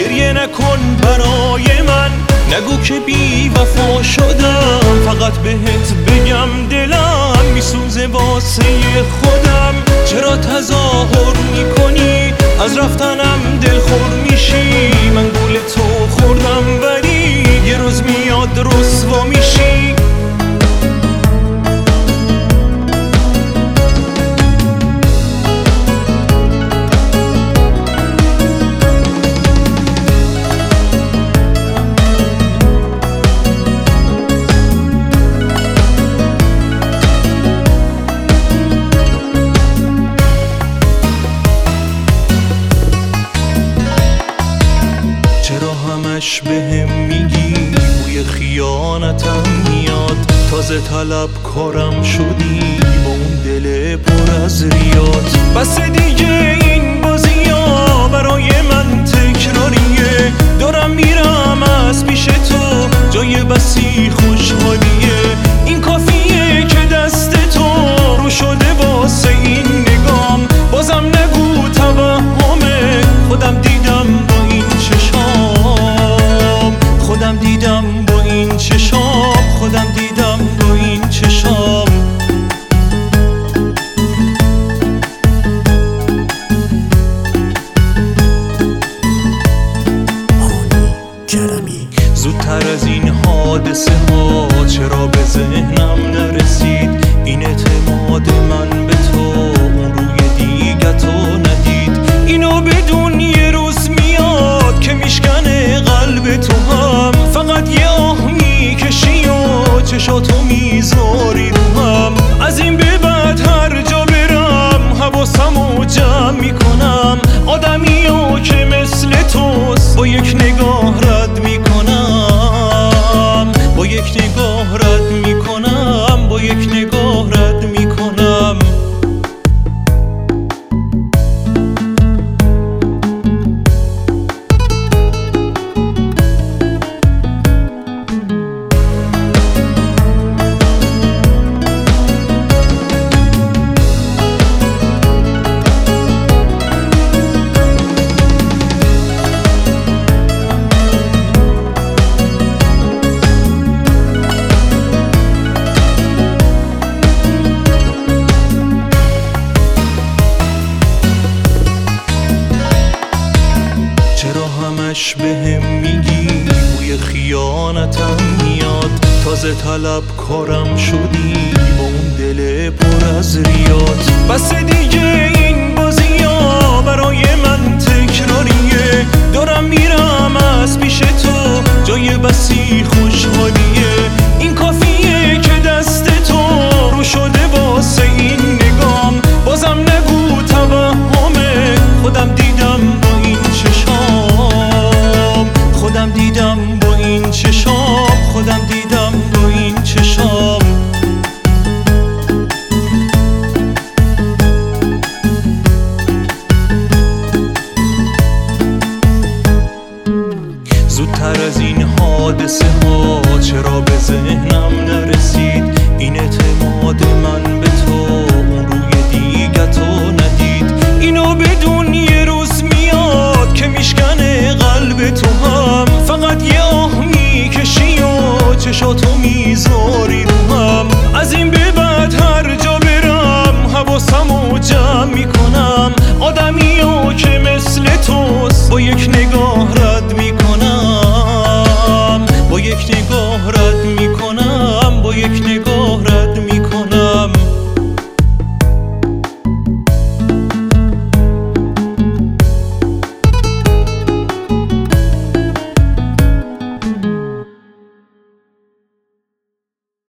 گریه نکن برای من، نگو که بی وفا شدم. فقط بهت بگم دلم میسوزه واسه خودم. چرا تظاهر میکنی از رفتنم دلخور میشی؟ من گول تو خوردم ولی یه روز میاد رسوا میشی. همش بهم میگی بوی خیانتم میاد، تازه طلب کارم شدی با اون دل پر از ریاد. بس دیگه این بازی‌ها برای من تکراریه، دارم میرم از پیش تو، جای بسی خوشحالیه. این کافیه که دست تو رو شده واسه این نگام، بازم نگو توهمه. خودم دیدم با این چشام، خودم دیدم با این چشام، خودم دیدم با این چشام. زودتر از این حادثه ها چرا به ذهنم نرسید؟ این اعتماد من به تو اون روی دیگه تو ندید. اینو بدون یه روز میاد که میشکنه قلب تو هم، فقط یه آه میکشی و چشاتو میذاری رو هم. از این به بعد هر جا برم حواسمو جمع میکنم، آدمیو که مثل توست با یک نگاه رد میکنم، با یک نگاه رد میکنم، با یک نگاه رد میکنم. همش بهم میگی بوی خیانتم میاد، تازه طلب کارم شدی با اون دل پر از ریاد. بس دیگه این بازی‌ها برای من تکراریه، دارم میرم از پیش تو، جای بسی خوشحالیه. این کافیه که دست تو رو شده واسه این نگام، بازم نگو توهمه. خودم دیدم با این چشام، خودم دیدم با این چشام، خودم دیدم با این چشام. زودتر از این حادثه ها چرا به ذهنم نرسید؟ این اعتماد من به تو اون روی دیگه تو ندید. اینو بدون یه روز میاد که میشکنه قلب تو هم، فقط یه آه میکشی و چشاتو میذاری رو هم. از این به بعد هر جا برم حواسمو جمع میکنم، آدمیو که مثل توست با یک نگاه رد میکنم، با یک نگاه رد میکنم، با یک نگاه